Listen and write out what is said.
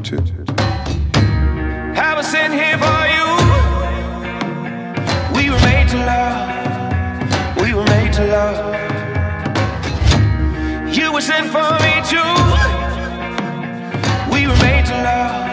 two. I was sent here for you. We were made to love. We were made to love. You were sent for me too. We were made to love.